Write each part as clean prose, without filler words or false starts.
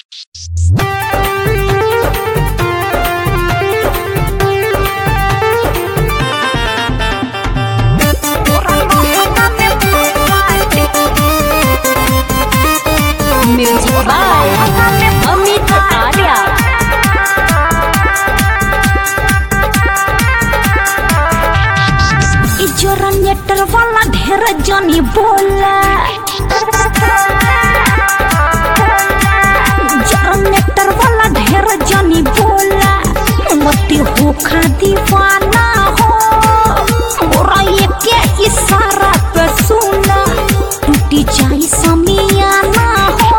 Music by Amit Arya. Generator वाला ढेर जनी बोला, जनरेटर वाला ढेर जनी बोला, मत हो खा दीवाना हो, मोरा ये के इशारा पे सुना, टूटी जाई समियाना हो।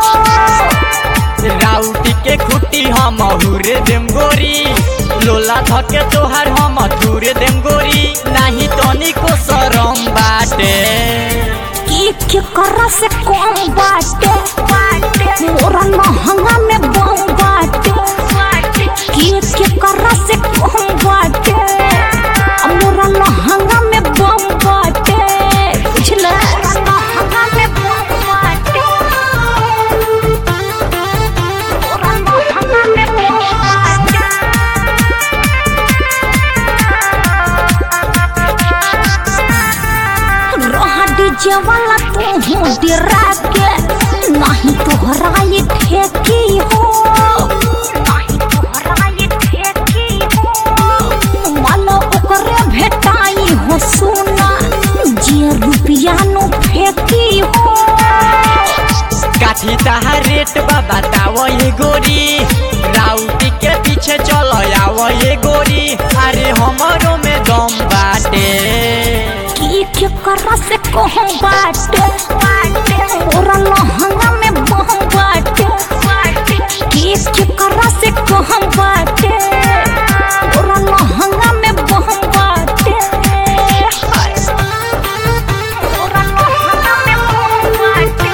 राउटी के खुटी हम हुरे देम गोरी, लोला धके तोहार हम थूरे देम गोरी, नाही तनी को शरम बाटे। के करा से कौन बाटे, मोरा महंगा में बम बाटे। के करा से कौन बाटे, मोरा महंगा में बम बाटे। बुझला महंगा में बम बाटे, मोरा महंगा में बम बाटे। डीजे वाला तू हो डरा के, नहीं तोहरा ये ठेकी हो, नहीं तोहरा ये ठेकी हो। मालो ओकरे भेटाई हो सोना, जे रुपया नो फेंकी हो। काठी ताहा रेट बा बताओ ये गोरी, राउटी के पीछे चलो आओ ये गोरी, अरे हमारो में दम बाटे। के करा से कहूँ बाटे, मोरा लहंगा में बम बाटे। के करा से कहूँ बाटे, मोरा लहंगा में बम बाटे। मोरा लहंगा में बम बाटे।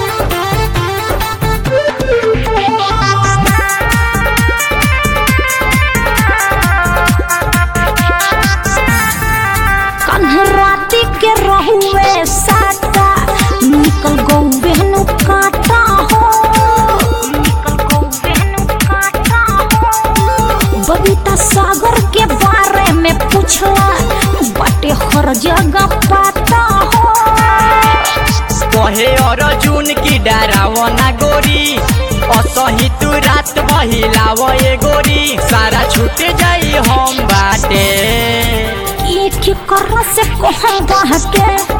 राती के रहुए साटा, निकल गौ बहनु काटा हो, निकल गौ बहनु काटा हो। बबीता सागर के बारे में पूछला, बाटे हर जगह पाता हो। कहे अर्जुन की डरावो ना गोरी, असही तू रात बहिलावो ये गोरी, सारा छूट जाई हम बाटे। के करा से कहूँ बाटे,